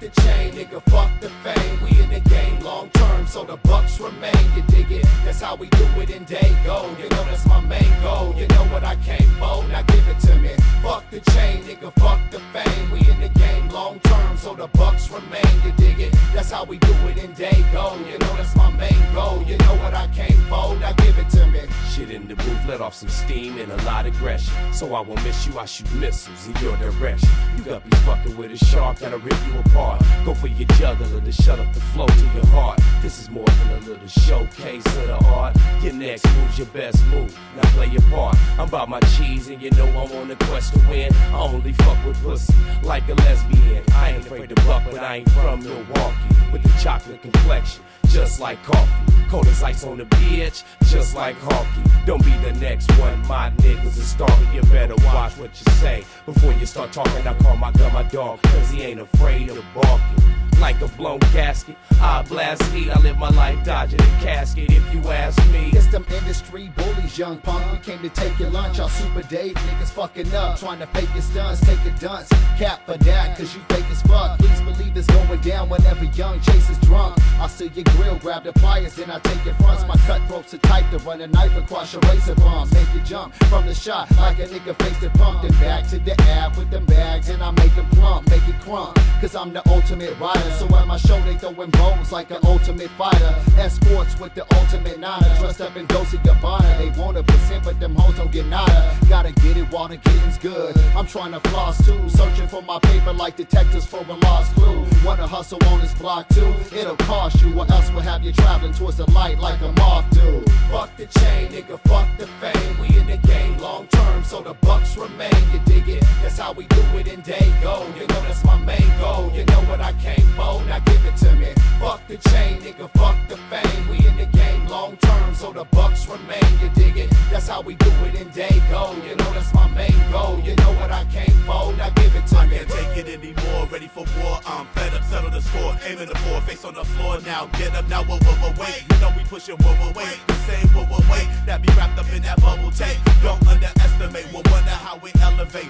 the chain, nigga, fuck the fame. We in the game long term, so the bucks remain. You dig it? That's how we do it in Dago. You know that's my main goal. You know what I came for, now give it to me. Fuck the chain, nigga, fuck the fame. We in the game long term, so the bucks remain. You dig it? That's how we do it in Dago. You know that's my main goal. You know what I came for, now give it to me. Shit in the booth, let off some steam and a lot of aggression. So I won't miss you, I shoot missiles in your direction. You got me fucking with a shark that'll rip you apart. Go for your juggler to shut up the flow to your heart. This is more than a little showcase of the art. Your next move's your best move, now play your part. I'm about my cheese and you know I'm on a quest to win. I only fuck with pussy like a lesbian. I ain't afraid to buck, but I ain't from Milwaukee. With the chocolate complexion, just like coffee. Cold as ice on the bitch, just like hockey. Don't be the next one, my niggas is stalking. You better watch what you say before you start talking. I call my gun my dog, cause he ain't afraid of barking. Like a blown casket, I blast heat. I live my life dodging a casket, if you ask me. It's them industry bullies, young punk. We came to take your lunch, y'all Super Dave niggas fucking up, trying to fake your stunts. Take a dunce, cap for that, cause you fake as fuck. Please believe it's going down whenever young Chase is drunk. I steal your grill, grab the pliers, then I take your fronts. My cutthroats are tight to run a knife across your razor bumps. Make you jump from the shot like a nigga face the pump. Then back to the ab with them bags, and I make it plump, make it crump. Cause I'm the ultimate rider. So at my show they throwing bones like an ultimate fighter. Escorts with the ultimate niner, dressed up in Dolce Gabbana. They want a percent, but them hoes don't get nada. Gotta get it while the getting's good. I'm trying to floss too, searching for my paper like detectives for a lost clue. Wanna hustle on this block too? It'll cost you, or else we'll have you traveling towards the light like a moth do. Fuck the chain, nigga, fuck the fame. We in the game long term, so the bucks remain. You dig it? That's how we do it in Dago. You know that's my main goal. You know what I came for, now give it to me. Fuck the chain, nigga, fuck the fame. We in the game long term, so the bucks remain. You dig it? That's how we do it in Dago. You know that's my main goal. You know what I came for, now give it to me. I can't take it anymore, ready for war. I'm fed up, settle the score. Aiming the floor, face on the floor. Now get up, now whoa, wait. You know we pushing wait. The same wait that be wrapped up in that bubble tape. Don't underestimate, we'll wonder how we elevate.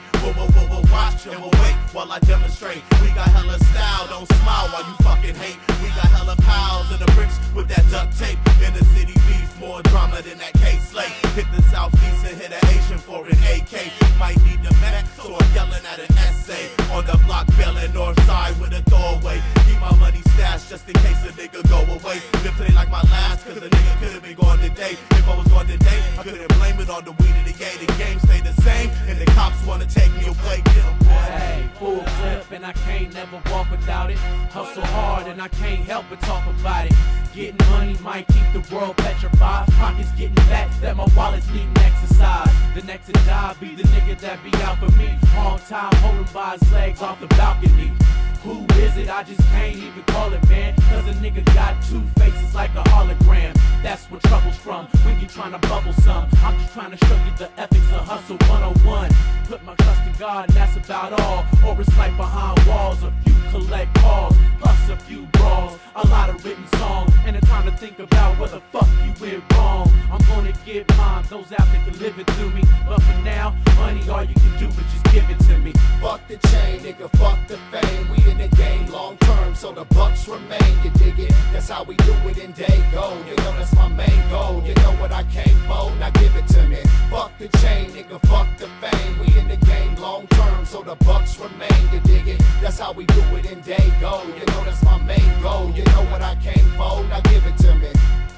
Watch and we'll wait while I demonstrate. We got hella style, don't smile while you fucking hate. We got hella pals in the bricks with that duct tape. In the city beef, more drama than that K-Slate. Hit the southeast and hit an Asian for an AK. Might need the Mac, so I'm yelling at an essay. On the block, bailing north side with a throwaway. Keep my money stashed just in case a nigga go away. Live today like my last, cause a nigga could've been gone today. If I was gone today, I couldn't blame it on the weed of the yay. The game stay the same, and the cops wanna take me away. Get 'em, boy. Hey, full clip and I can't never walk without it. Hustle hard and I can't help but talk about it. Getting money might keep the world petrified. Pockets getting fat, that my wallets needin' exercise. The next to die be the nigga that be out for me. Long time holding by his legs off the balcony. Who is it? I just can't even call it, man. Cause a nigga got two faces like a hologram. That's where trouble's from, when you tryna bubble some. I'm just trying to show you the ethics of hustle 101. Put my trust in God and that's about all. Or it's like behind walls, a few collect calls, plus a few brawls, a lot of written songs, and the time to think about where the fuck you went wrong. I'm gonna get mine, those out there can live it through me. But for now, money all you can do is just give it to me. Fuck the chain, nigga, fuck the fame. We in the game long term, so the bucks remain. You dig it? That's how we do it in Dago. You know that's my main goal. You know what I came for, now give it to me. Fuck the chain, nigga, fuck the fame. We in the game long term, so the bucks remain. You dig it? That's how we do it in Dago. You know that's my main goal. You know what I came for, now give it to me.